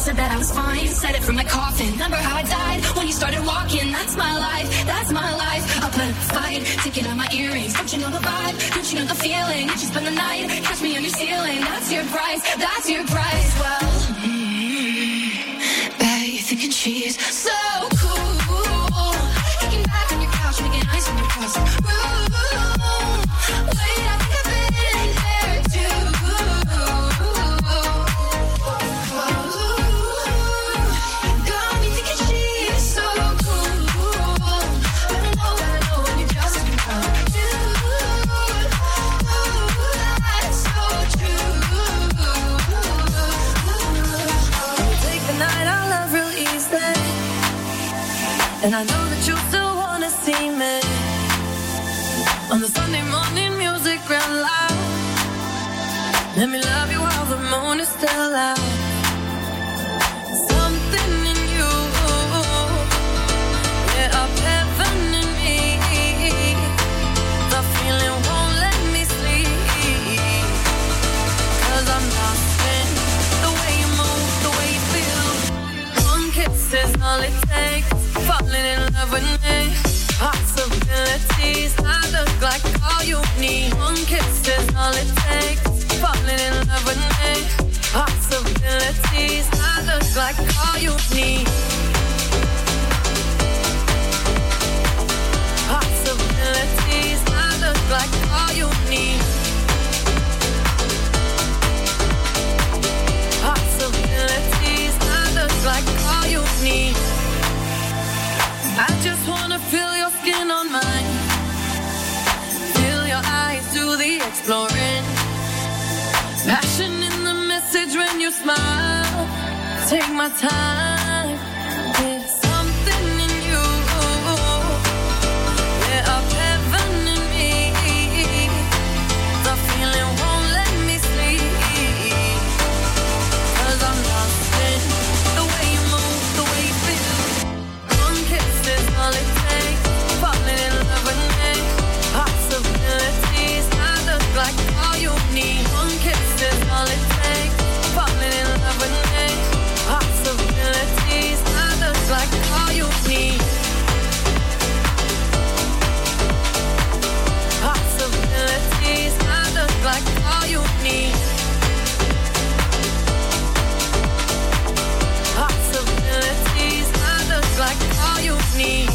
said that I was fine, said it from my coffin. Remember how I died when you started walking? That's my life, that's my life. I'll put up a fight, taking out my earrings. Don't you know the vibe? Don't you know the feeling? Did you spend the night? Catch me on your ceiling. That's your price, that's your price. Well, bet you're thinking she's so cool. Kicking back on your couch, making ice on your toast. Wait, I think I've been there too. Got me thinking she's so cool. But I know when you're just in love. Dude, that's so true. We take the night out love real easy, and I know that you still wanna see me on the Sunday morning music real loud. Let me love you while the moon is still out. Something in you, yeah, up heaven in me. The feeling won't let me sleep, 'cause I'm lost in the way you move, the way you feel. One kiss is all it takes, falling in love with me. Possibilities, I look like all you need. One kiss is all it takes, falling in love with me. Possibilities, I look like all you need. Possibilities, I look like all you need. Possibilities, I look like all you need. I just wanna feel your skin on mine, feel your eyes do the exploring. Passion in the message when you smile. Take my time. There's something in you, yeah, up heaven in me. The feeling won't let me sleep, 'cause I'm lost in the way you move, the way you feel. One kiss is all it takes, falling in love with me. Possibilities, I look like all you need. One kiss is all it takes, falling in love with me. Possibilities, I look like all you need. Possibilities, I look like all you need. Possibilities, I look like all you need.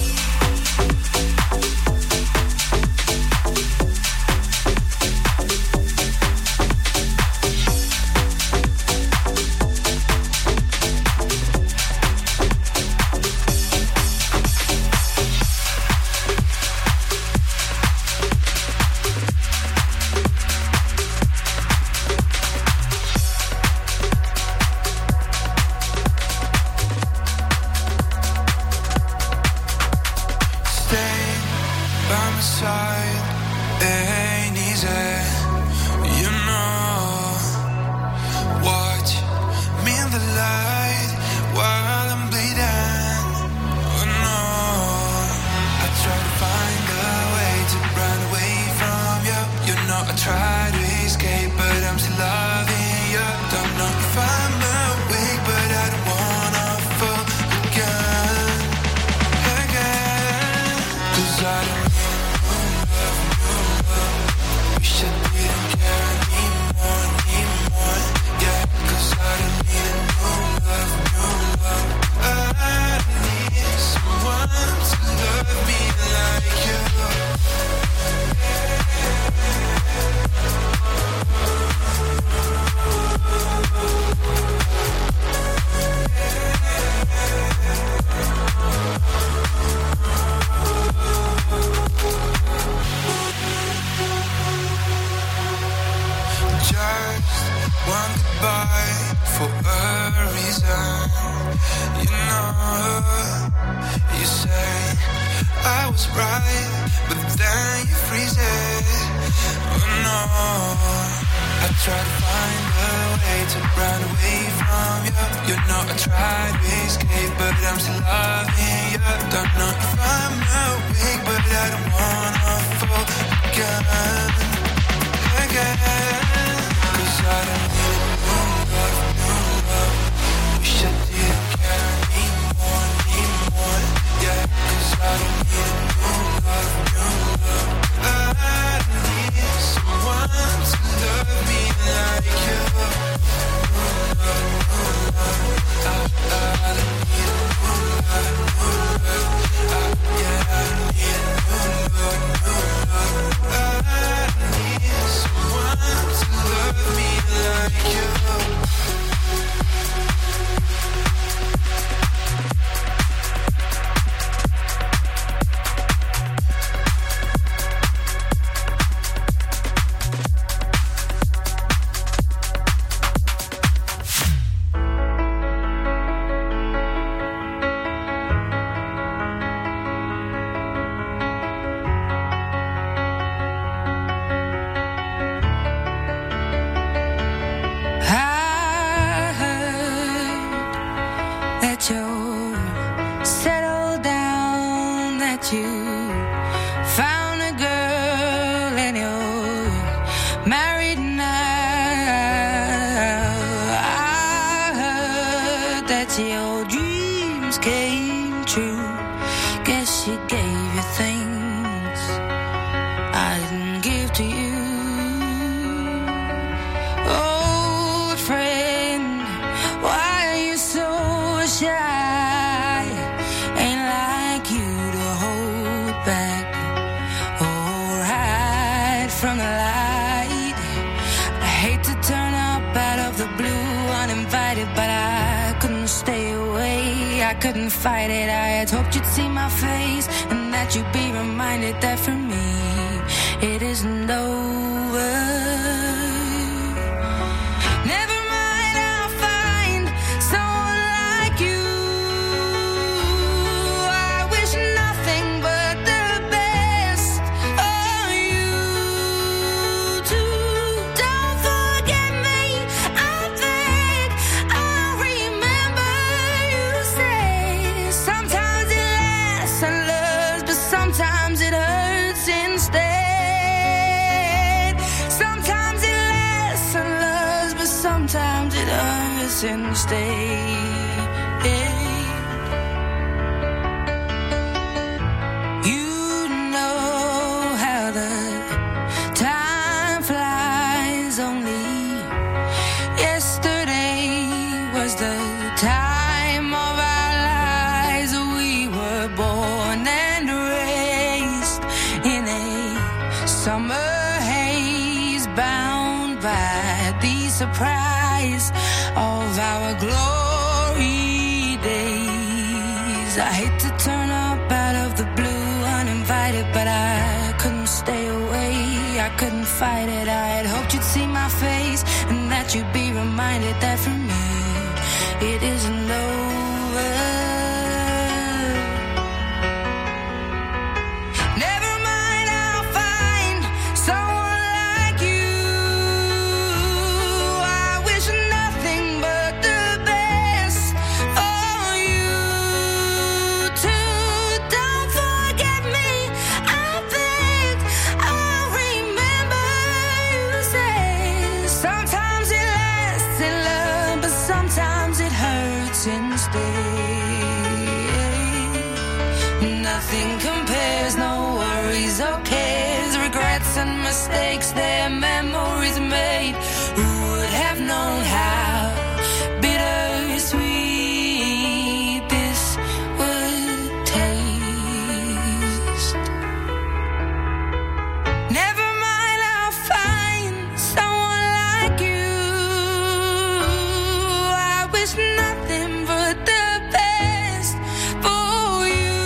Cause I don't need a new love, new love. We should that you're settled down, that you found a girl and you're married now. I heard that your dreams came true. Guess she gave you things I didn't give to you. Old friend, why are you so shy? Ain't like you to hold back or hide from the light. I hate to turn up out of the blue uninvited, but I couldn't stay away. I couldn't fight it. I had hoped you'd see my face and that you'd be reminded that for me it isn't over. Never mind, I'll find someone like you. I wish nothing but the best for you too. Don't forget me, I beg. I remember you say sometimes it lasts and loves, but sometimes it hurts instead. Sometimes it lasts and loves, but sometimes it hurts instead. You know how the time flies. Only yesterday was the time of our lives. We were born and raised in a summer haze, bound by the surprise of our glory days. I hate to turn up out of the blue uninvited, but I couldn't stay away. I couldn't fight it. I had hoped you'd see my face and that you'd be reminded that for me it isn't over. Never mind, I'll find someone like you. I wish nothing but the best for you too. Don't forget me, I beg. I remember you say sometimes it lasts in love, but sometimes it hurts instead. Nothing compares, no worries or cares, regrets and mistakes, their memories made. Who would have known how bittersweet this would taste? Never mind, I'll find someone like you. I wish nothing but the best for you.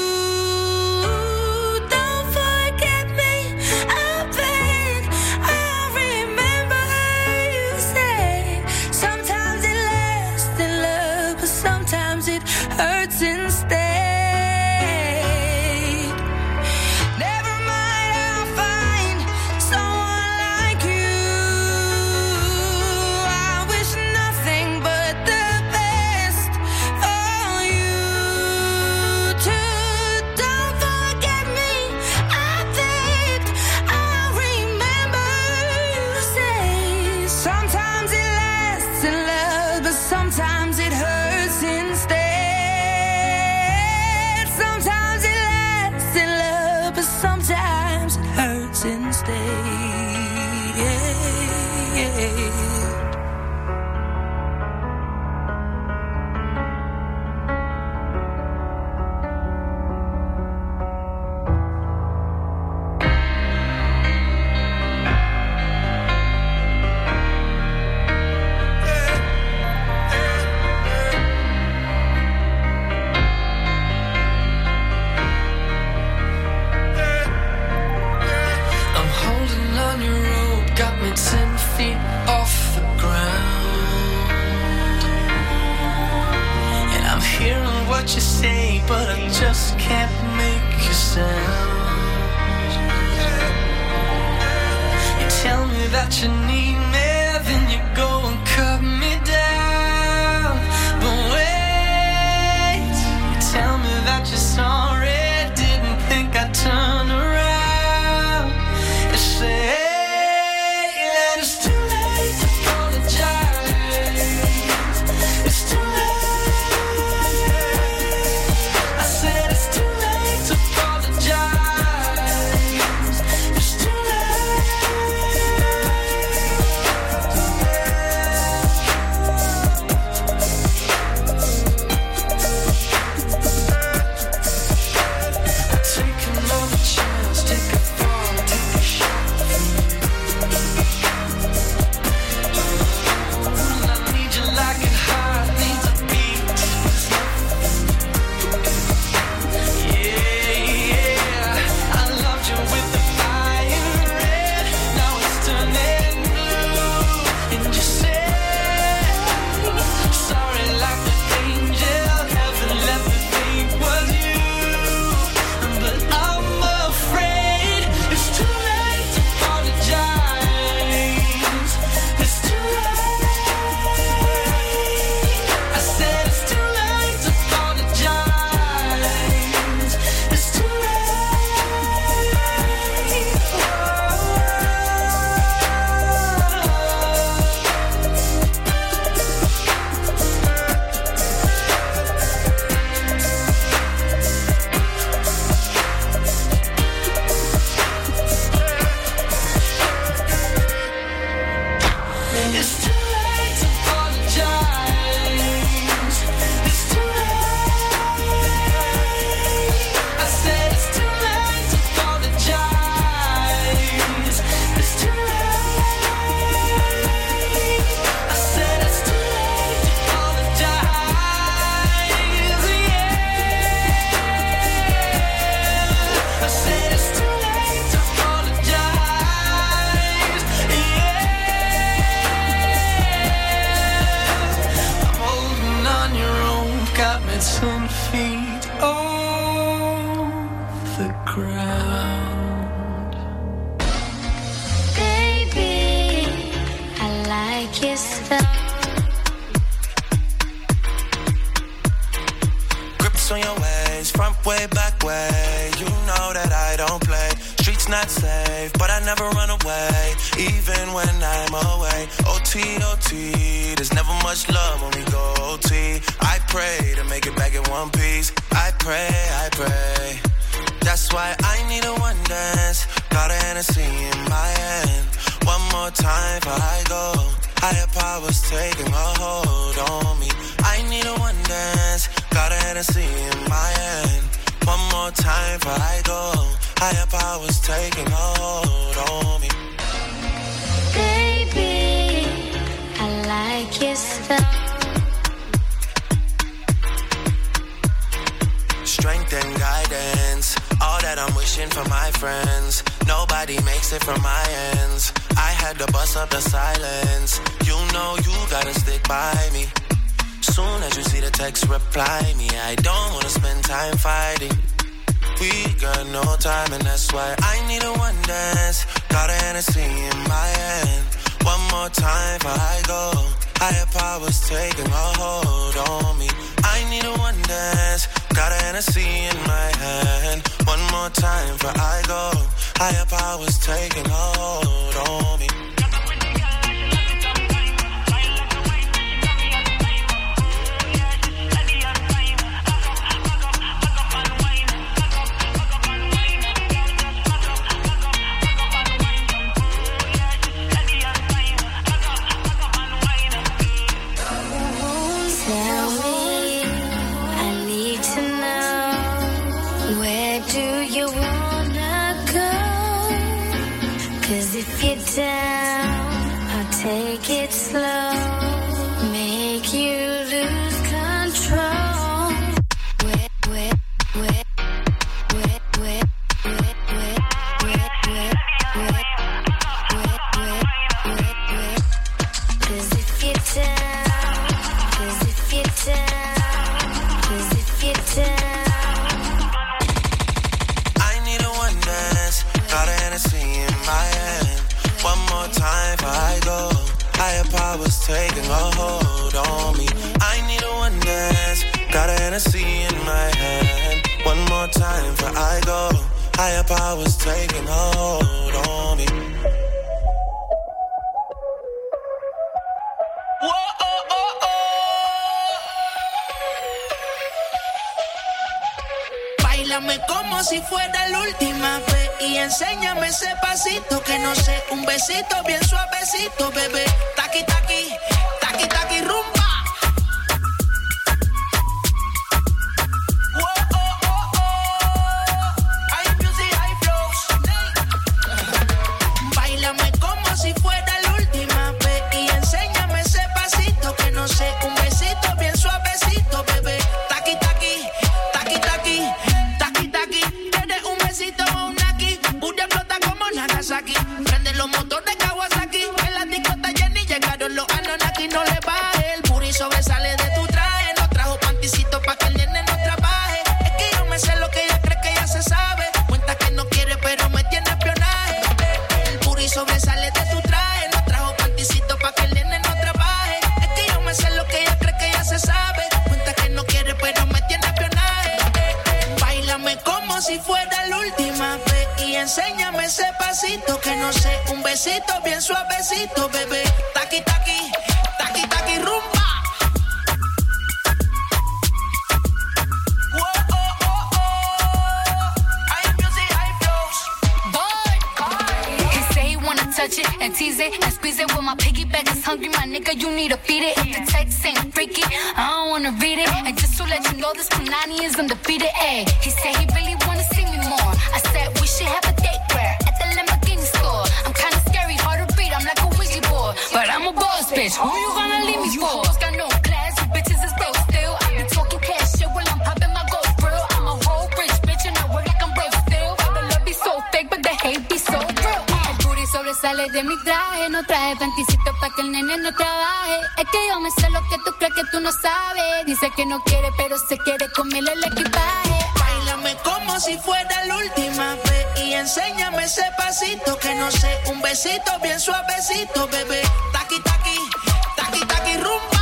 Don't forget me, I beg. I remember you say sometimes it lasts in love, but sometimes it hurts instead. Never mind, I'll find someone like you. I wish nothing but the best for you too. Don't forget me, I beg. I remember you say sometimes it lasts in love, but sometimes it hurts instead. Sometimes it lasts in love, but sometimes it hurts instead. I'm holding on your rope, got me 10 feet off the ground. And I'm hearing what you say, but I just can't make a sound. You tell me that you need me, then you go and cut me down. But when got me 10 feet off the ground. Baby, I like your stuff. Grips on your ways, front way, back way. You know that I don't play. Streets not safe, but I never run away, even when I'm away. OT, OT, there's never much love when we go OT. I pray to make it back in one piece. I pray. That's why I need a one dance. Got a Hennessy in my hand. One more time before I go. Higher powers taking a hold on me. I need a one dance. Got a Hennessy in my hand. One more time before I go. Higher powers taking a hold on me. Baby, I like your stuff. Strength and guidance, all that I'm wishing for my friends. Nobody makes it from my ends. I had to bust up the silence. You know you gotta stick by me. Soon as you see the text, reply me. I don't wanna spend time fighting. We got no time and that's why I need a one dance. Got a Hennessy in my hand. One more time before I go. Higher powers taking a hold on me. I need a one dance. Got a Hennessy in my hand. One more time before I go. Higher powers taking a hold on me. Down, I'll take it slow, make you lose control. Cause if you're down, I need a one dance, got a Hennessy in my hand. One more time before I go. Higher powers taking a hold on me. I need a one dance. Got a Hennessy in my hand. One more time before I go. Higher powers taking a hold on me. Whoa, oh, oh, oh. Báilame como si fuera la última vez y enséñame ese pasito que no sé, un besito bien suavecito, bebé. Taqui, taqui, taqui, taqui, rumba. Whoa, oh, oh, oh. High music, high flows. Báilame como si fuera la última vez y enséñame ese pasito que no sé, un besito bien suavecito, bebé. Taqui, taqui, taqui, taqui. Tienes un besito o un aquí, Buda flota como Nagasaki. Prende los motores de Kawasaki. En la discota Jenny llegaron los Anunnaki. No le baje, el puri sobresale de tu traje. No trajo panticito pa' que el nene no trabaje. Es que yo me sé lo que ella cree que ya se sabe. Cuenta que no quiere pero me tiene espionaje. El puri sobresale de tu traje. No trajo panticito pa' que el nene no trabaje. Es que yo me sé lo que ella cree que ya se sabe. Cuenta que no quiere pero me tiene espionaje. Báilame como si fuera la última vez y enséñame ese pasito que no sé, un besito bien suavecito, bebé. Taqui, taqui, taqui, taqui, rumba. Whoa, oh, oh, oh. High music, high flows. boy. He say he wanna touch it and tease it and squeeze it. When my piggyback is hungry, my nigga, you need to feed it. If the text ain't freaky, I don't wanna read it. And just to let you know, this Punani is undefeated. Ay, he said he really wanna see me more. I said we should have a date where at the Lamborghini store. I'm kinda scary, hard to read, I'm like a Ouija board. But I'm a boss bitch, who you gonna leave me for? Got no class, you bitches is broke still. I be talking cash shit while I'm popping my gold grill. I'm a whole rich bitch and I work like I'm broke still. The love be so fake, but the hate be so real. El booty sobresale sale de mi traje. No traje panticito pa' que el nene no trabaje. Es que yo me sé lo que tú crees que tú no sabes. Dice que no quiere, pero se quiere comer el equipaje. Báilame como si fuera la última vez y enséñame ese pasito que no sé, un besito bien suavecito, bebé. Taqui, taqui, taqui, taqui, rumba.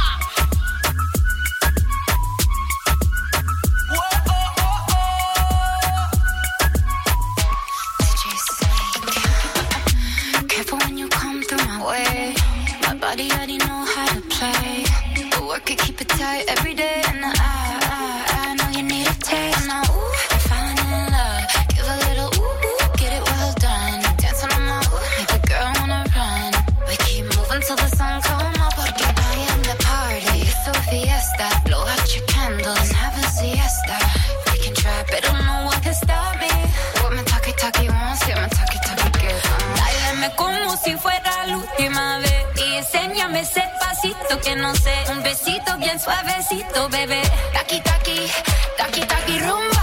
Body already know how to play. The work it, keep it tight every day. And I know you need a taste. Now, ooh, I'm falling in love. Give a little ooh, ooh, get it well done. Dancing on my ooh, make the girl wanna run. We keep moving till the sun come up. Porque I am the party. It's a fiesta. Blow out your candles and have a siesta. We can try, but don't know what can stop me. What my talkie wants, yeah, my talkie good. Báilame como si fuera la última vez. Enséñame ese pasito que no sé, un besito bien suavecito, bebé. Taqui, taqui, taqui, taqui, rumba.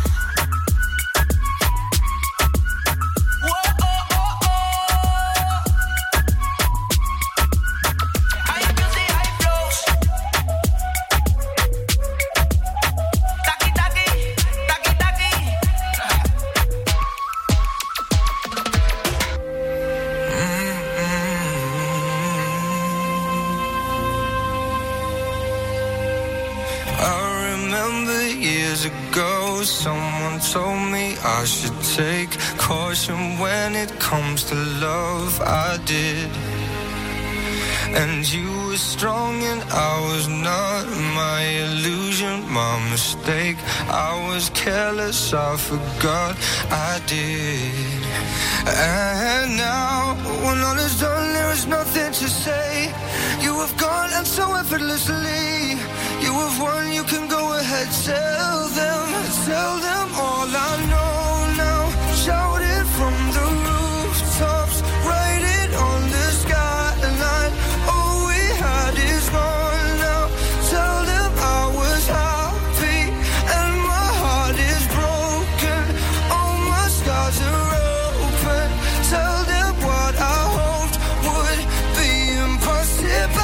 Someone told me I should take caution when it comes to love. I did. And you were strong and I was not. My illusion, my mistake. I was careless, I forgot I did. And now, when all is done, there is nothing to say. You have gone and so effortlessly. You have won, you can go ahead, tell them all I know now. Shout it from the rooftops, write it on the skyline. All we had is gone now. Tell them I was happy and my heart is broken. All my scars are open. Tell them what I hoped would be impossible.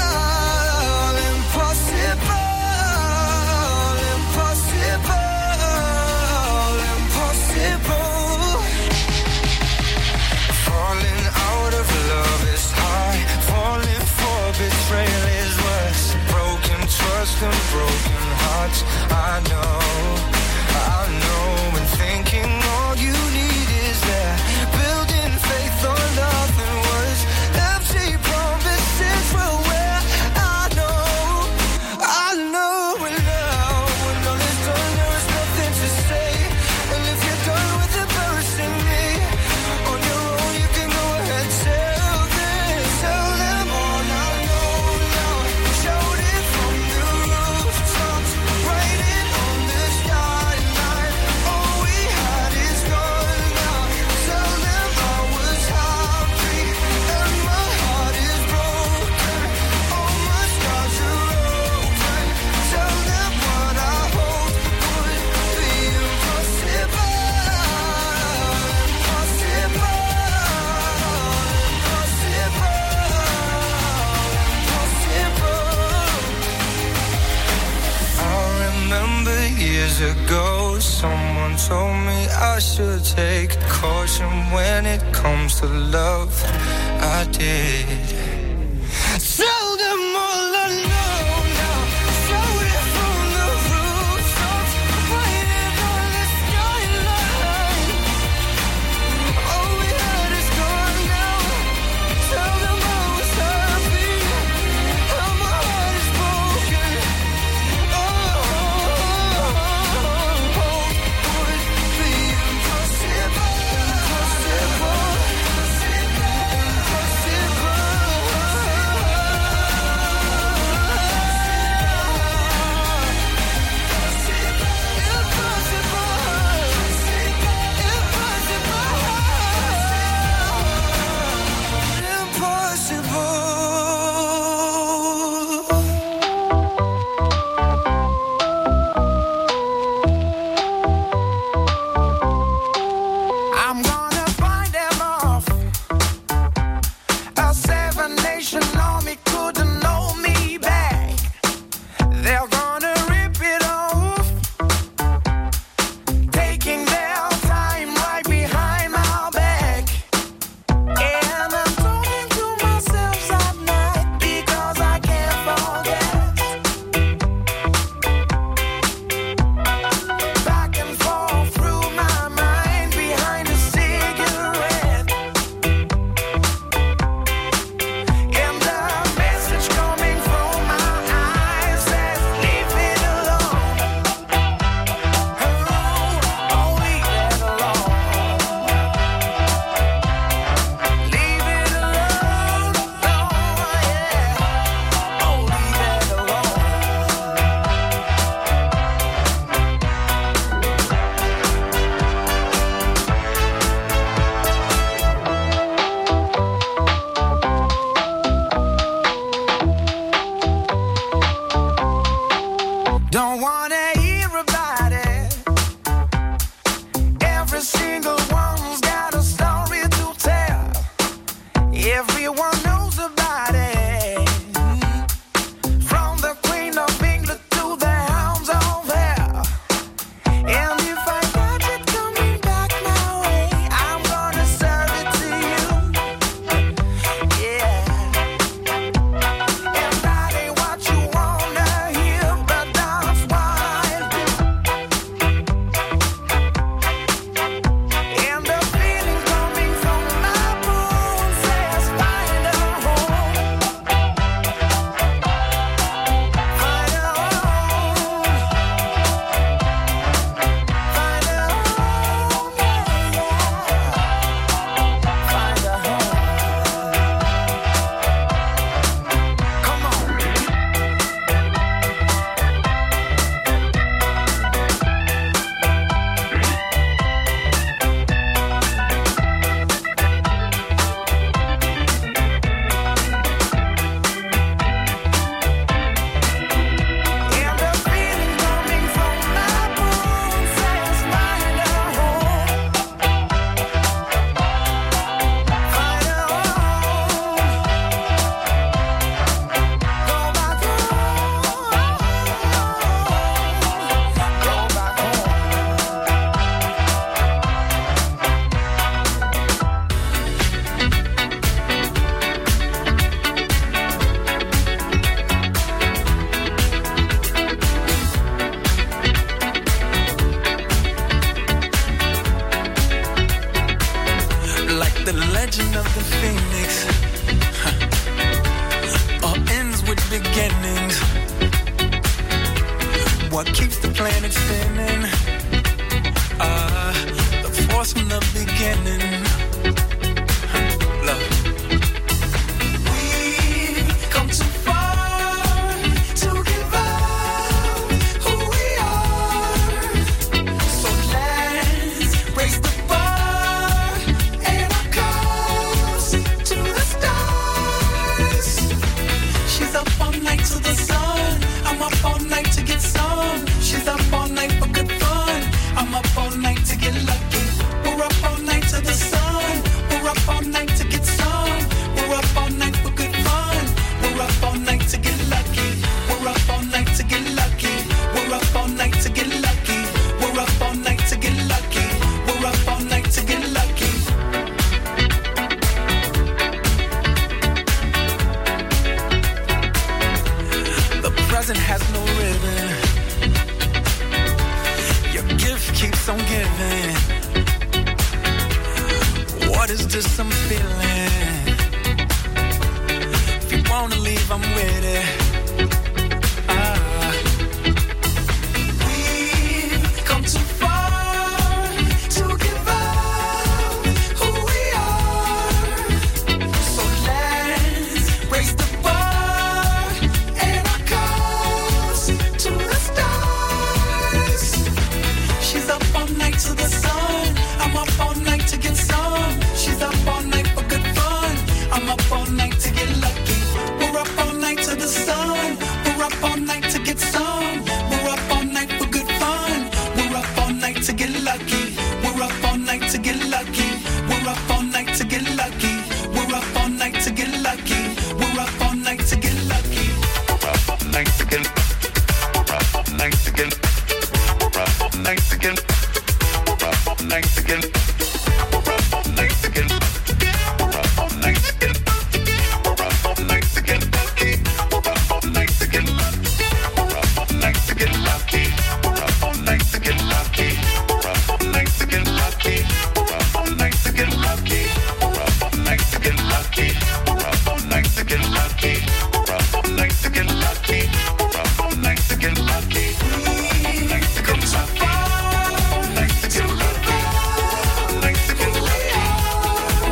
Betrayal is worse. Broken trust and broken hearts. I know. And thinking all you need is that. Building faith on nothing was empty promises were where I know. And now, when all is done, there is nothing to say. And if you're done with embarrassing me on your own, you can go ahead, tell them all I know. Shout it from the rooftops, write it on the skyline. All we had is gone now. Tell them I was happy and my heart is broken. All my scars are open. Tell them what I hoped would be impossible. I remember years ago, someone told me I should take caution when it comes to love. I did. Tell them all I know now. Shout it from the rooftops, write it on the skyline. All we had is gone now. Tell them I was happy and my heart is broken. Would be impossible. Don't wanna hear about it. Every single one's got a story to tell. Everyone knows about it. From the Queen of England to the hounds of hell. And if I got it coming back my way, I'm gonna serve it to you. Yeah. And that ain't what you wanna hear, but that's what I do. And the feeling coming from my bones says find a home. Find a home. Find a home, yeah, yeah. Find a home. Come on. And the feeling coming from my bones says find a home. Find a home. Go back home. Go back home. Like the legend of the phoenix, all ends with beginnings. What keeps the planet spinning? The force from the beginning. Love. We've come too far to give up who we are. So let's raise the bar and our cups to the stars. She's up all night to the sun. I'm up all night to get some. She's up all night for good fun. I'm up all night to get lucky. We're up all night to the sun. We're up all night to get some. We're up all night for good fun. We're up all night to get lucky. We're up all night to get lucky. We're up all night to get lucky. We're up all night to get lucky. We're up all night to get lucky. The present has no ribbon. Your gift keeps on giving. What is this I'm feeling? If you wanna leave, I'm with it. We've come too far to give up who we are. So let's raise the bar and our cups to the stars. She's up all night to the sun. I'm up all night to get some. She's up all night for good fun. I'm up all night to get lucky. We're up all night to the sun. We're up all night to get some. We're up all night for good fun. We're up all night to get lucky. We're up all night to get lucky. We're up all night to get lucky. We're up all night to get lucky. We're up all night to get lucky. We're up all night to get. We're up all night to get. We're up all night to get. We're up all night to get. We're up all night to get. We're up all night to get. We're up all night to get lucky. We're up all night to get lucky. We're up all night to get lucky. We're up all night to get lucky. We're up all night to get lucky. We're up all night to get lucky. We're up all night to get lucky. We're up all night to get lucky. We're up all night to get lucky. We're up all night to get lucky. We're up all night to get lucky.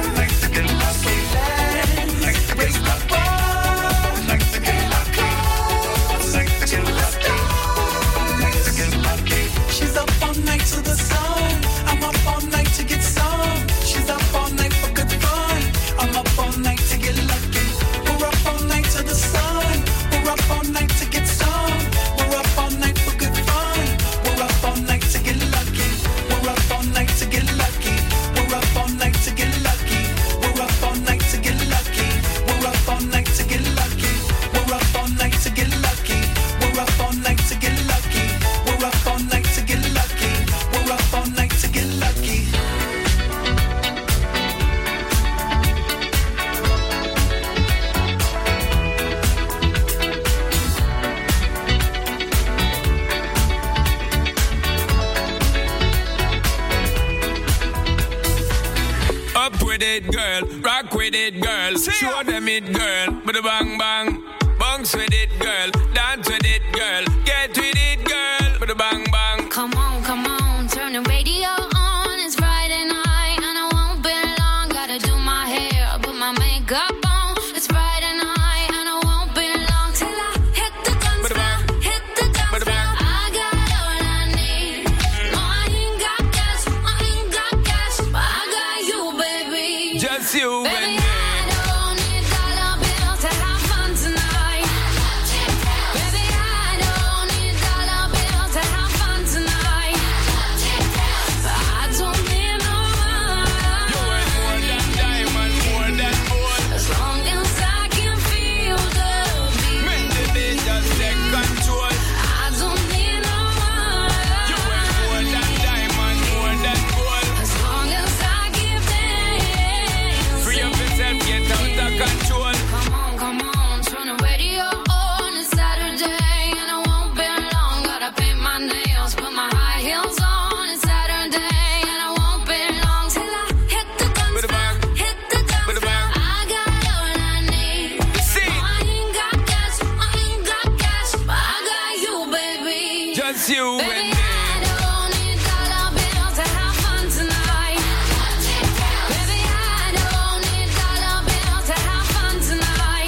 with it, girl. Rock with it, girl. Show them it, girl. With a bang bang. Bounce with it, girl. Dance with it, girl. Get with it, girl. With a bang bang. Come on, turn the radio on. It's Friday night and I won't be long. Gotta do my hair, put my makeup on. It's Friday night and I won't be long till I hit the dance floor, hit the dance floor. I got all I need. No, I ain't got cash, but I got you, baby. Just you, baby. I don't need dollar bills to have fun tonight. Baby, I don't need dollar bills to have fun tonight. I don't need no money. You ain't more than diamond, more than gold. As long as I can feel the beat. Make the beat just take control. I don't need no money. You ain't more than diamond, more than gold. As long as I give dance. Free up yourself, get out of control. Come on, turn the radio on. It's Saturday and I won't be long. Gotta paint my nails, put my high heels on. It's Saturday and I won't be long till I hit the dance floor, hit the dance floor. I got all I need. See, No, I ain't got cash, but I got you, baby. just you and Baby, me. I don't need dollar bills to have fun tonight. Baby, I don't need dollar bills to have fun tonight.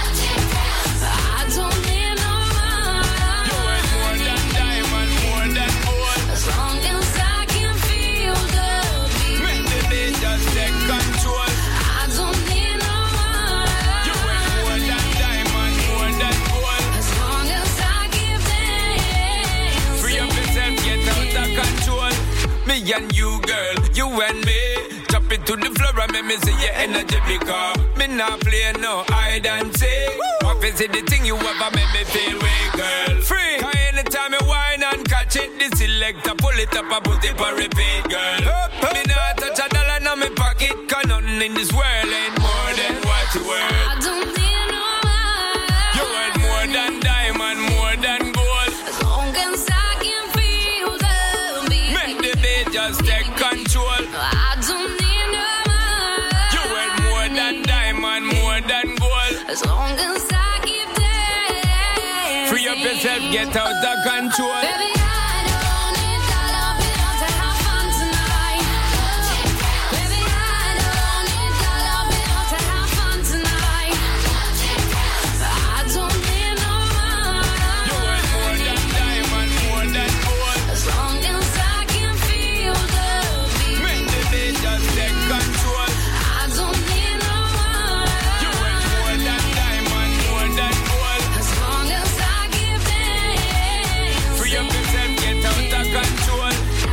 I don't need no You money. ain't more than diamond, more than gold. As long as I can feel the beat. Make the beat just take control. I don't need no You ain't more money. than diamond, more than gold. As long as I give dance. Free up yourself, get out of control. Me and you, girl, you and me. Drop it to the floor and make me see your energy because me not play no hide and seek. What is it the thing you ever make me feel weak, girl? Free. Cause anytime you whine and catch it, the selector pull it up and put it for repeat, girl. Me not touch a dollar in my pocket, cause nothing in this world ain't more than what you worth. I don't need no money. You worth more than diamond, more than gold. As long as I can feel the beat. Make the beat just take control. I don't need no money. You worth more than diamond, more than gold. As long as I keep dancing. Free up yourself, get out of control. Baby, I don't need dollar bills to have fun tonight. Baby, I don't need dollar bills to have fun tonight. I don't need no You worth more money. than diamond, more than gold. As long as I can feel the beat. Make the beat just take control. I don't need no You worth more money. than diamond, more than gold. As long as I give dance. Free up yourself, get out of control.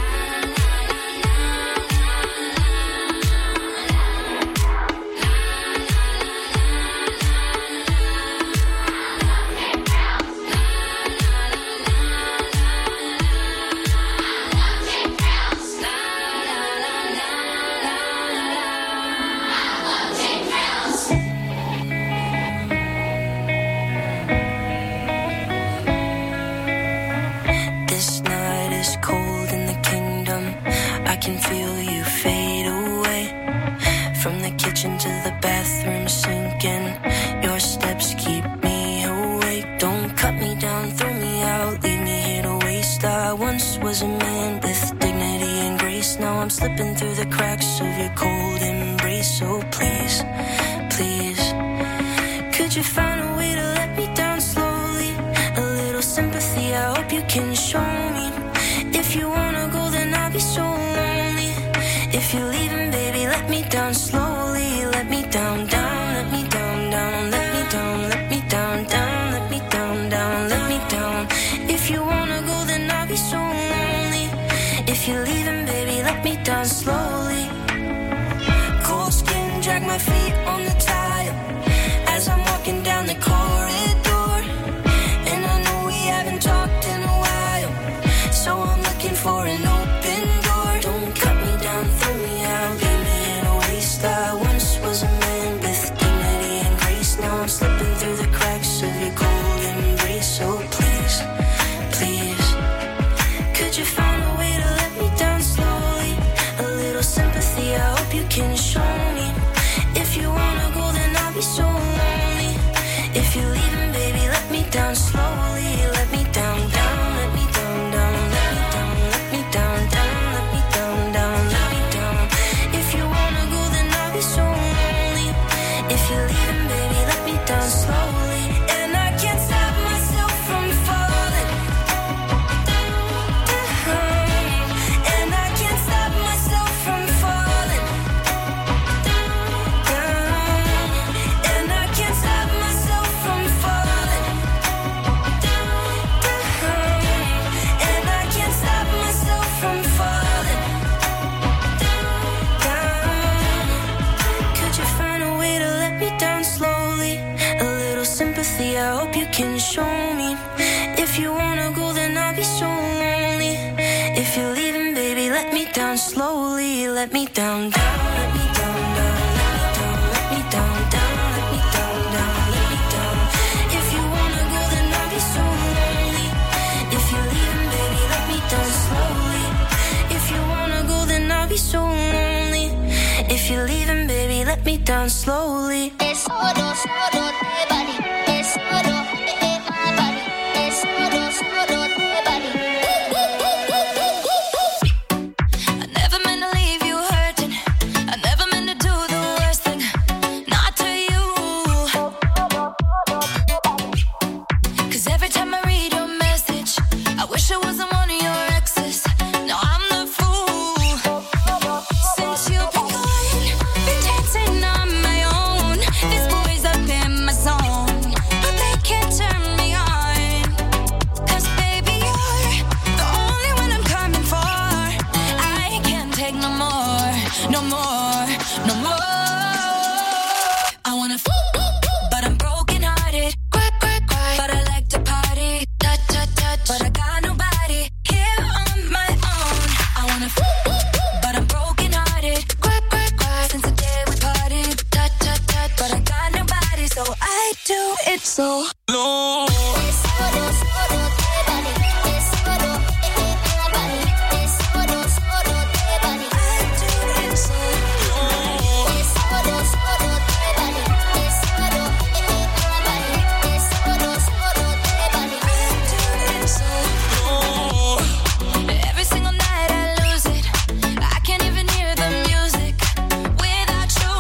This night is cold in the kingdom. I can feel you fade away. From the kitchen to the bathroom sinking. Your steps keep me awake. Don't cut me down, throw me out, leave me here to waste. I once was a man with dignity and grace. Now I'm slipping through the cracks of your cold embrace. So please, please, could you find a way to let me down slowly? A little sympathy, I hope you can show me. If you wanna go, then I'll be so lonely. If you're leaving, baby, let me down slowly. Let me down, down, let me down, down, let me down, let me down, down, let me down, down, let me down. If you wanna go, then I'll be so lonely. If you're leaving, baby, let me down slowly. Cold skin, drag my feet on the tile as I'm walking down the corridor. And I know we haven't talked in a while, so I'm looking for an open door. Don't cut me down, throw me out, leave me in a waste. I once was a man with dignity and grace. Now I'm slipping through the cracks of your cold embrace. So please, please, could you find a way to let me down slowly? A little down slowly. Let me down, down, let me down, down, let me down, let me down, down, let me down, down, let me down. If you wanna go, then I'll be so lonely. If you're leaving, baby, let me down slowly. And I can't stop myself from falling. And I can't stop myself from falling. And I can't stop myself from falling. And I can't stop myself from falling. Could you find a way to let me down slowly? A little sympathy, I hope you can show me. If you wanna go, then I'll be so lonely. If you're leaving, baby, let me down slowly. Let me down, down, let me down, down, let me down, down, let me down, down, let me down. If you wanna go, then I'll be so lonely. If you're leaving, baby, let me down slowly. If you wanna go, then I'll be so lonely. If you're leaving, baby, let me down slowly. Es oro, oro de body. Es oro, my body. Es oro, oro de body. I never meant to leave you hurting. I never meant to do the worst thing. Not to you. 'Cause every time I read your message, I wish I wasn't one of your exes. No, I'm the fool. Since you've been gone, been dancing on my own. This boy's up in my zone, but they can't turn me on. 'Cause baby, you're the only one I'm coming for. I can't take no more, no more, no more. I wanna but I'm broken hearted. Cry, cry, cry. But I like to party. Touch, touch, touch. But I got nobody here on my own. I wanna but I'm broken hearted. Cry, cry, cry. Since the day we parted. Touch, touch, touch. But I got nobody, so I do it so long. Es oro, oro de body. Es oro, my body. Es oro, oro de body. I do it so long. Es oro, oro de body. Es oro, my body. Es oro, oro de body. I do it so long. Every single night I lose it. I can't even hear the music without you.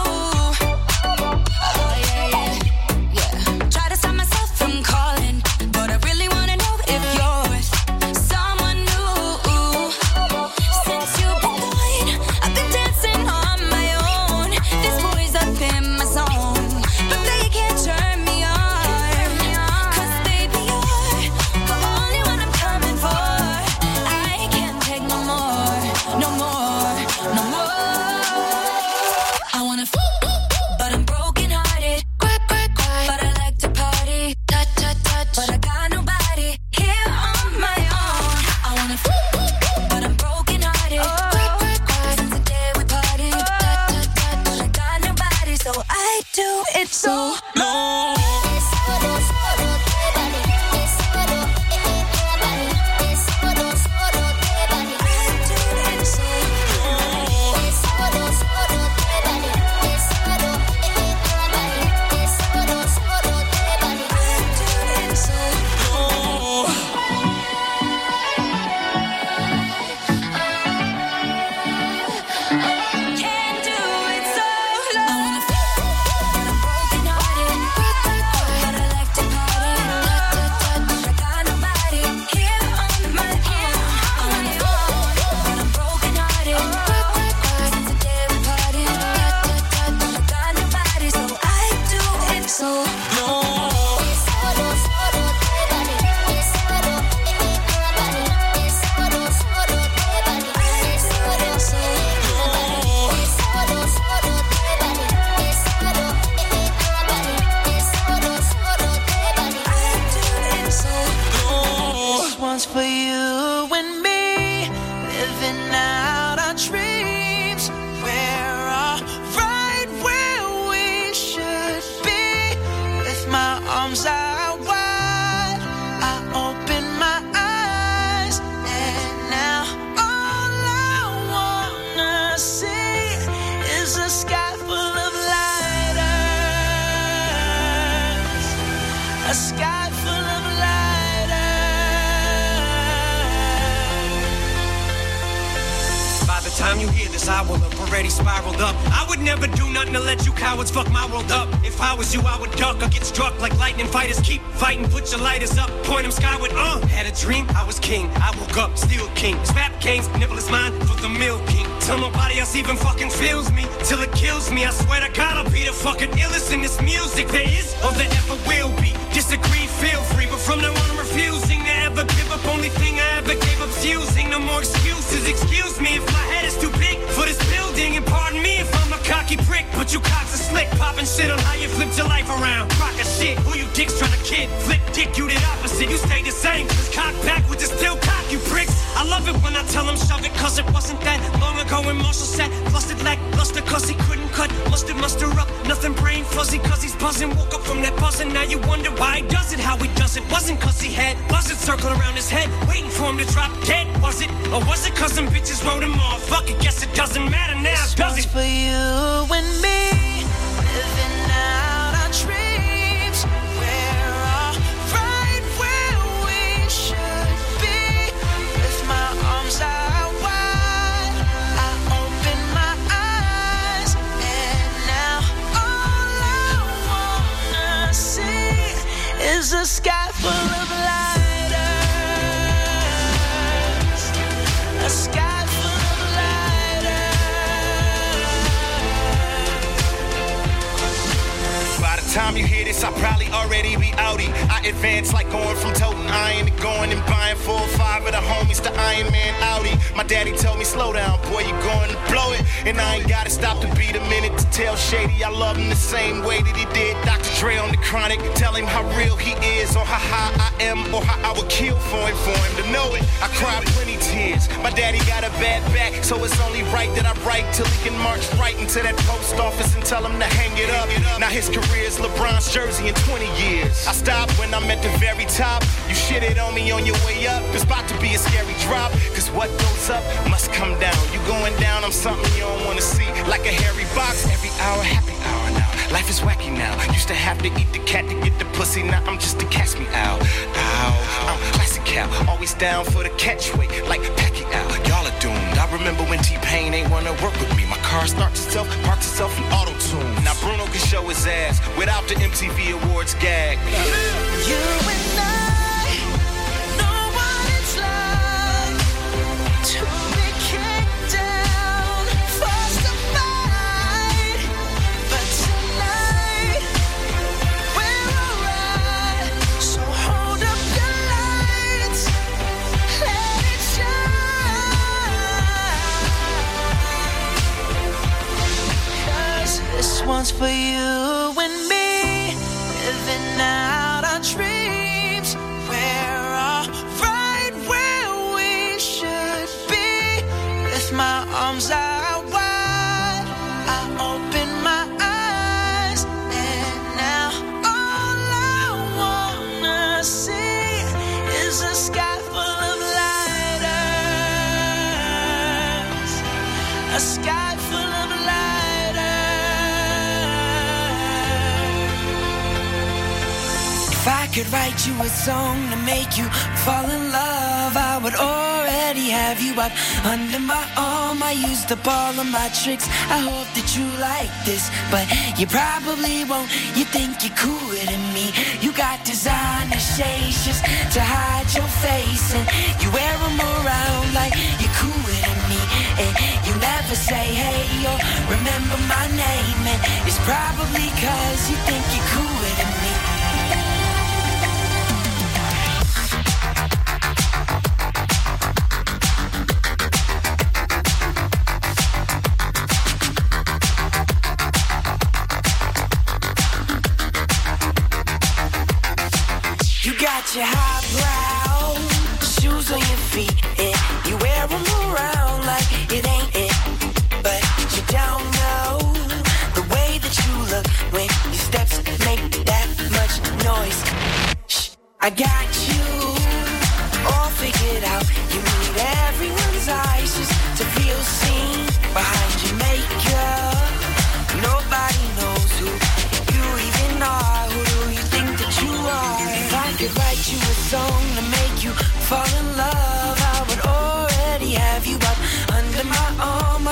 Oh yeah, yeah, yeah. Try to stop myself from calling, but I really wanna know if you're with someone new. Since you've been gone, I've been dancing on my own. This boy's up in my zone, but they can't turn me on. 'Cause baby, you're the only one I'm coming for. I can't take no more, no more, no more. I wanna but I'm broken hearted. Cry, cry, cry. But I like to party. Touch, touch, touch. But I got nobody here on my own. I wanna but I'm broken hearted. Cry, cry, cry. Since the day we parted. Touch, touch, touch. But I got nobody, so I do it so long. Es oro, oro de body. Es oro, my body. Es oro, oro de body. I do it so long. Es oro, oro de body. Es oro, my body. Es oro, oro de body. I do it so long. Can't do it so long. I wanna but I'm broken hearted. Cry, cry, cry. But I like to party. Touch, touch, touch. But I got nobody here on my own. I wanna but I'm broken hearted. Cry, cry, cry. Since the day we parted. Touch, touch, touch. But I got nobody, so I do it so long. Es oro, oro de body. Es oro, my body. Es oro, oro de body. Es oro, So long. es oro, oro de body. Es oro, my body. Es oro, oro de body. I do it so long. This one's for you and me, living out our dreams. We're all right where we should be. Lift my arms out wide, I open my eyes, and now all I wanna see is a sky full of lighters, a sky full of time you hear this, I will have already spiraled up. I would never do nothing to let you cowards fuck my world up. If I was you, I would duck or get struck like lightning fighters. Keep fighting, put your lighters up, point them skyward. Had a dream, I was king. I woke up, still king. Rap kings, nibble is mine for the Mill King. Till nobody else even fucking feels me, till it kills me. I swear to God, I'll be the fucking illest in this music there is or there ever will be. Disagree, feel free, but from now on I'm refusing to ever give up. Only thing I ever gave up's using. No more excuses. Excuse me if my head is too big for this building, and pardon me if I'm a cocky prick. But you cocks are slick, popping shit on how you flipped your life around. Rock a shit, who you dicks trying to kid? Flip dick, you did opposite. You stay the same. Just cock backwards and still cock, you pricks. I love it when I tell them shove it, cause it wasn't that long ago when Marshall sat. Flustered lackluster, cause he couldn't cut. Muster up, nothing brain fuzzy, cause he's buzzing. Woke up from that buzzing, now you wonder why he does it, how he does it. Wasn't cause he had buzzards circling around his head, waiting for him to drop dead, was it? Or was it cause some bitches wrote him off? Fuck it, guess it doesn't matter now, does it? For you and me, living out our dreams, we're all right where we should be. With my arms out wide, I open my eyes, and now all I wanna see is a sky full of lighters, a sky full of lighters. By the time you hear this, I'll probably already be outie. I advance like going from toting iron to going and buying 4 or 5 of the homies to Iron Man Audi. My daddy told me, slow down, boy, you going to blow it. And I ain't gotta stop to beat a minute to tell Shady I love him the same way that he did Dr. Dre on the Chronic. Tell him how real he is, or how high I am, or how I would kill for him to know it. I cried plenty tears. My daddy got a bad back, so it's only right that I write till he can march right into that post office and tell him to hang it up. Now his career's LeBron's jersey in 20 years. I stopped when I'm at the very top. You shitted on me on your way up. It's about to be a scary drop, cause what goes up must come down. You going down, I'm something you don't wanna see. Like a hairy box, every hour, happy hour now. Life is wacky now. Used to have to eat the cat to get the pussy. Now I'm just a catch me out. Ow, I'm classic cow. Always down for the catchweight, like Pacquiao. Y'all are doomed. I remember when T-Pain ain't wanna work with me. My car starts itself, parks itself in auto-tune. Now Bruno can show his ass without the MTV Awards gag. You and I know what it's like to be kicked down, forced to fight. But tonight we're alright. So hold up your lights, let it shine. 'Cause this one's for you and me, living out our dreams. We're all right where we should be. With my arms out wide, I open my eyes, and now all I wanna see is a sky full of lighters, a sky full of lighters. If I could write you a song to make you fall in love, I would already have you up under my arm. I used up all of my tricks. I hope that you like this, but you probably won't. You think you're cooler than me. You got designer shades just to hide your face, and you wear them around like you're cooler than me. And you never say hey or remember my name, and it's probably 'cause you think you're cooler than me. Your highbrow shoes on your feet, and you wear them around like it ain't it. But you don't know the way that you look when your steps make that much noise. Shh, I got you all figured out. You need everyone's eyes just to feel seen behind your makeup. Nobody knows who you even are. Who do you think that you are? If I could write you a song to make you fall in love, I would already have you up under my arm.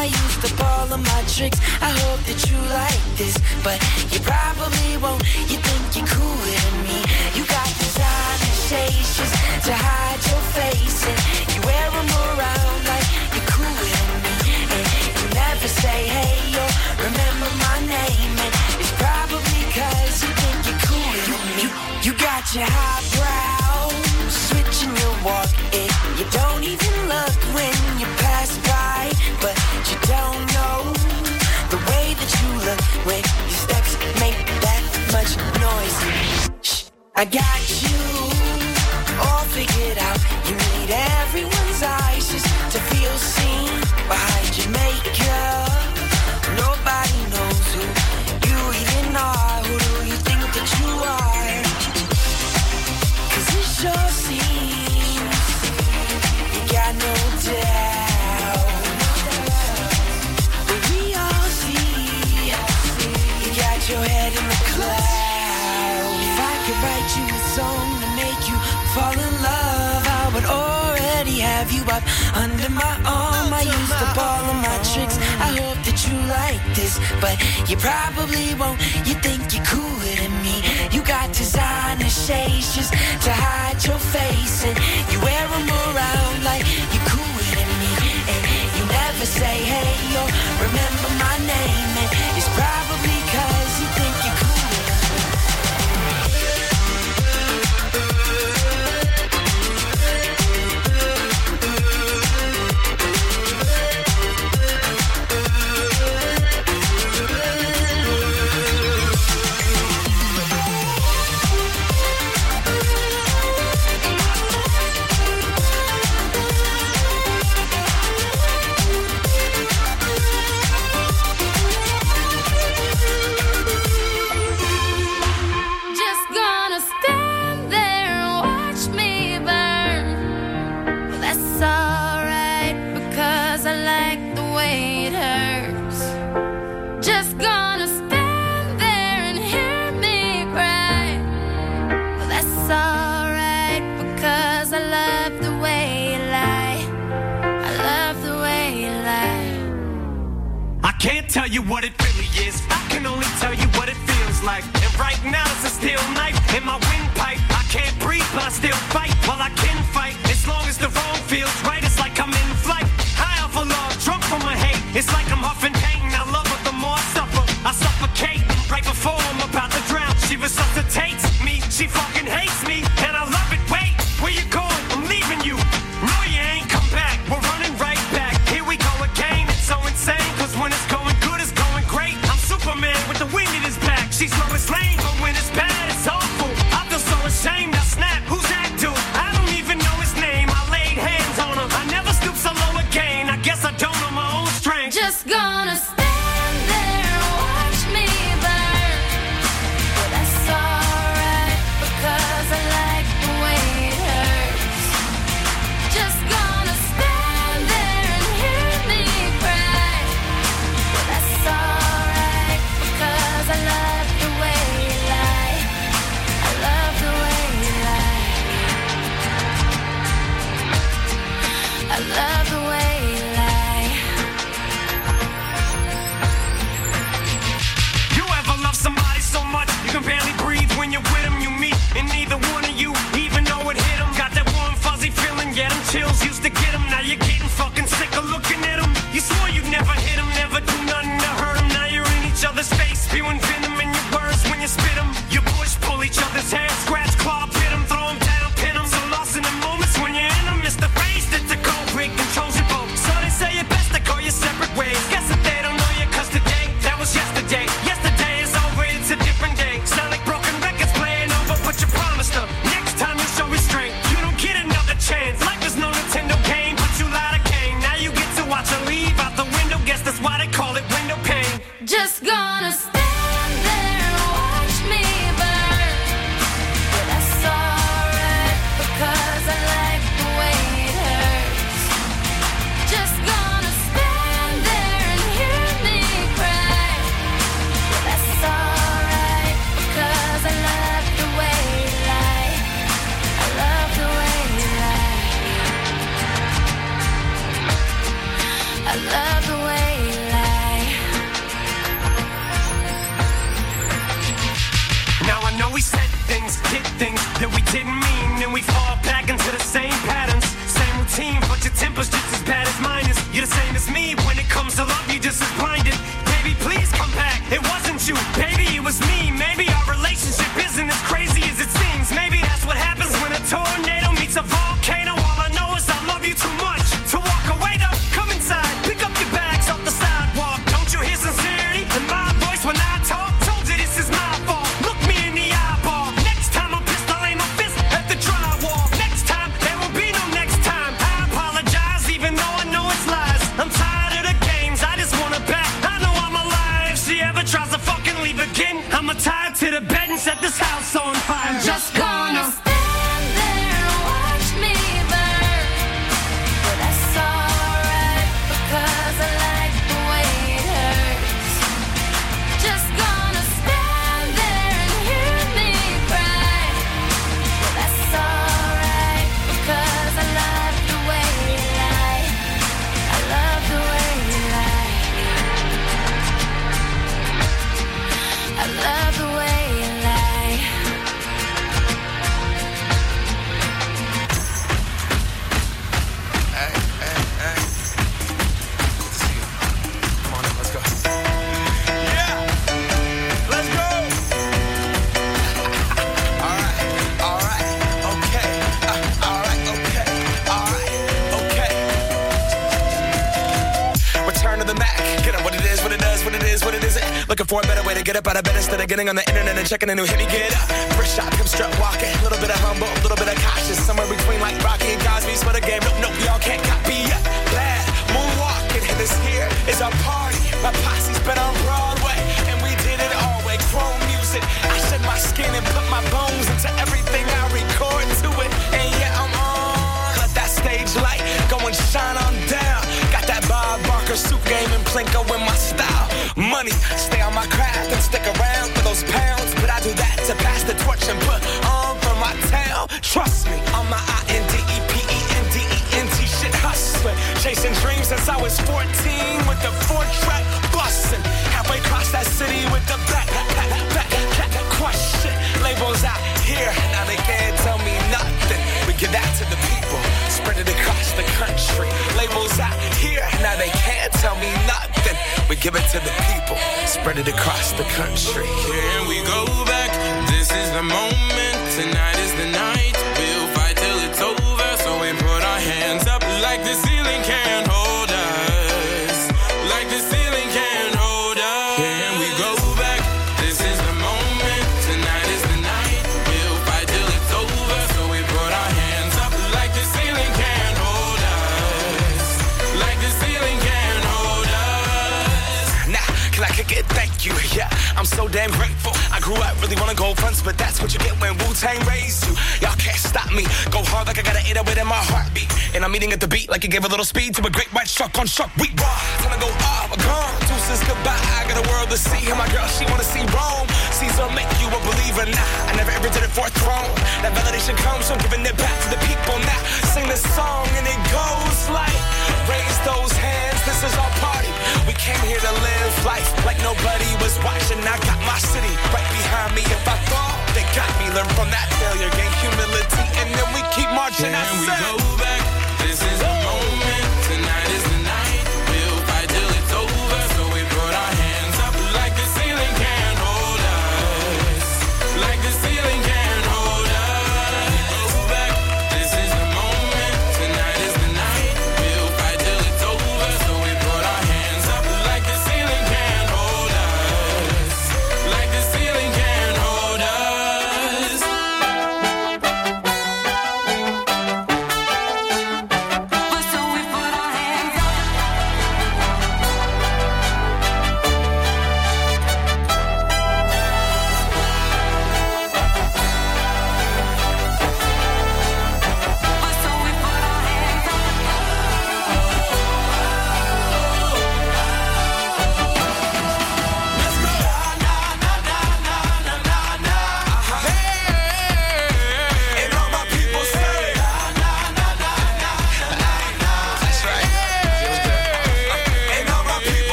tricks. I hope that you like this, but you probably won't. You think you're cooler than me. You got designer shades just to hide your face, and you wear them around like you're cooler than me. And you never say hey or remember my name, and it's probably 'cause you think you're cooler than me. You got your highbrow switching your walk, and you don't even look when you pass by, but you don't know the way that you look when your steps make that much noise. Shh, I got you all figured out. You need everyone's eyes just to feel seen behind your makeup. Nobody knows who you even are. Who do you think that you are? 'Cause it sure seems you got no doubt. But we all see you got your head in the clouds. If I could write you a song to make you fall in love, I would already have you up under my arm. I used up all of my tricks. I hope that you like this, but you probably won't. You think you're cooler than me. You got designer shades just to hide your face, and you wear them around like you're cooler than me. And you never say hey or remember my name, and it's probably 'cause you think you're cooler. Just gonna stand there and watch me burn. Well, that's alright because I like the way it hurts. Just gonna stand there and hear me cry. Well, that's alright because I love the way you lie. I love the way you lie. I can't tell you what it really is. I can only tell you what it feels like. And right now it's a steel knife in my windpipe. I can't breathe, but I still fight. Well, I can fight as long as the wrong feels right. It's like I'm in flight, high off of love, drunk from my hate. It's like I'm huffing pain. I love her the more I suffer. I suffocate right before I'm about to drown. She resuscitates me. She fucking hates me, and I love it. Wait, where you going? I'm leaving you. No, you ain't come back. We're running right back. Here we go again. It's so insane, 'cause when it's going good, it's going great. I'm Superman with the wind in his back. She's Lois Lane, but when it's bad, it's awful. I feel so ashamed. I snap. Who's that dude? I don't even know his name. I laid hands on him. I never stoop so low again. I guess I don't know my own strength. Just gonna stand there and watch me burn. Well, that's alright because I like the way it hurts. Just gonna stand there and hear me cry. Well, that's alright because I love the way you lie. I love the way you lie. I love the way you lie. You ever love somebody so much you can barely breathe when you're with them? You meet, and neither one of you even know it hit them. Got that warm fuzzy feeling, yeah, them chills used to get them. Now you're getting fucking sick of looking at them. You swore you'd never hit them, never do nothing to hurt them. Now you're in each other's face, spewing venom in your words when you spit them. You push, pull each other's hair, scratch, claw, pit them, throw them down, pin them. So lost in the moments when you're in them, it's the phrase that the cold break controls your boat. So they say it best to go your separate ways. Guess that they don't know you 'cause today, that was yesterday. Yesterday is over, it's a different day. Sound like broken records playing over, but you promised her next time you show restraint. You don't get another chance. Life is no Nintendo game, but you lied again. Looking for a better way to get up out of bed instead of getting on the internet and checking a new hit. Me get up. First shot, come strut walking. A little bit of humble, a little bit of cautious. Somewhere between like Rocky and Cosby's for the game. Nope, y'all can't copy yet. Glad moonwalking. And this here is our party. My posse's been on Broadway, and we did it all way. Chrome music. I shed my skin and put my bones into everything I record to it. And yeah, I'm on. Let that stage light go and shine on down. Got that Bob Barker suit game and Plinko in my style. Money, stay on my craft and stick around for those pounds. But I do that to pass the torch and put on for my town. Trust me, on my INDEPENDENT shit hustling. Chasing dreams since I was 14 with the 4-track bustin'. Halfway across that city with the back crush shit. Labels out here, now they can't tell me nothing. We give that to the people, spread it across the country. Labels out here, now they can't tell me nothing. We give it to the people, spread it across the country. Here we go back, this is the moment, tonight is the night. We'll fight till it's over, so we put our hands up like the ceiling can't hold us. Like the ceiling can't hold us. Here we go back, this is the moment, tonight is the night. We'll fight till it's over, so we put our hands up like the ceiling can't hold us. Like the ceiling can't hold us. Nah, can I kick it? Thank you, yeah, I'm so damn grateful. I grew up really wanna go fronts, but that's what you get when Wu-Tang raised you. Y'all can't stop me, go hard like I got an 808 in my heartbeat. And I'm eating at the beat like it gave a little speed to a great white shark on shark week. Time to go off, gone, deuces goodbye. I got a world to see, and my girl, she wanna see Rome. Caesar make you a believer, nah, I never ever did it for a throne. That validation comes from giving it back to the people. Now, sing this song and it goes like, raise those hands, this is our party. We came here to live life like nobody was watching. I got my city right behind me. If I fall, they got me. Learn from that failure, gain humility, and then we keep marching. Can we go back? This is the moment. Tonight is the night. We'll fight till it's over. So we put our hands up like the ceiling can't hold us. Like the ceiling can't hold us. Go back. This is the moment. Tonight is the night. We'll fight till it's over. So we put our hands up like the ceiling can't hold us. Like the ceiling can't hold us. For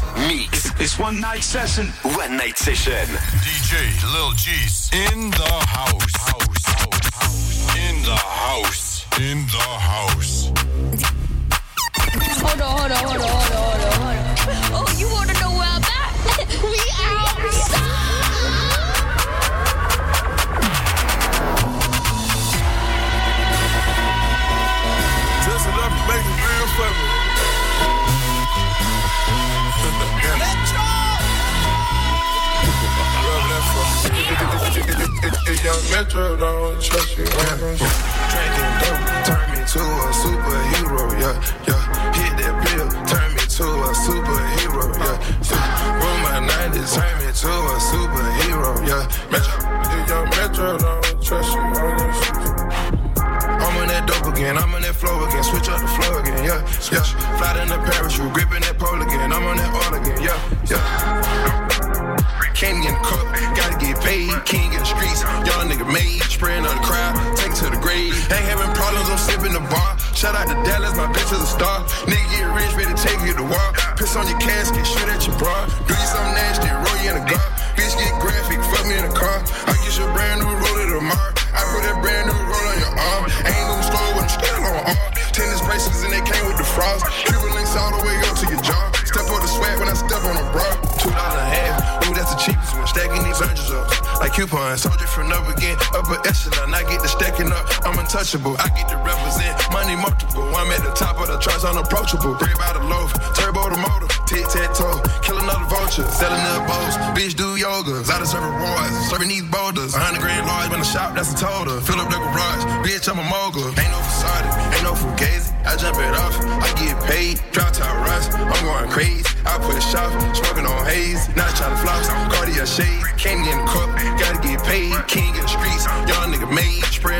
Mix. It's one night session. One night session. DJ Lil G's in the house. In the house. In the house. Hold on. Oh, you want to know where I'm at? We outside. Just enough to make it real for me. If young Metro don't trust you, drinking dope, turn me to a superhero, yeah. Hit that pill, turn me to a superhero, yeah. Roll my 90s, turn me to a superhero, yeah. If young Metro don't trust you, I'm on that dope again, I'm on that flow again, switch up the flow again, yeah. Fly in the parachute, gripping that pole again, I'm on that all again, yeah. Candy in the cup, gotta get paid. King in the streets, young nigga made. Spraying on the crowd, take it to the grave. Ain't having problems, I'm sipping the bar. Shout out to Dallas, my bitch is a star. Nigga get rich, ready to take you to war. Piss on your casket, shoot at your bra. Do you something nasty, roll you in the car. Bitch get graphic, fuck me in the car. I get your brand new roller tomorrow. I put that brand new roll on your arm. Ain't moving slow with them still on arm. Tennis bracelets and they came with the frost. Cuban links all the way up to your jaw. Step on the swag when I step on a bra. $2 a half, ooh, that's the cheapest one. Stacking these hundreds up like coupons. Sold it from up again, upper echelon. I get the stacking up, I'm untouchable. I get to represent money multiple. I'm at the top of the charts, unapproachable. Break by the loaf, turbo the motor, tic-tac-toe. Kill another vulture, selling their bows. Bitch do yoga, out of serving rewards, serving these boulders. 100 grand large when I shop, that's a total. Fill up the garage, bitch, I'm a mogul. Ain't no facade, ain't no fugazi. I jump it off, I get paid. Drop top rush, I'm going crazy. I push off, smoking on haze. Not trying to floss, Cartier shades. Candy in the cup, gotta get paid. King in the streets, young nigga made. Spraying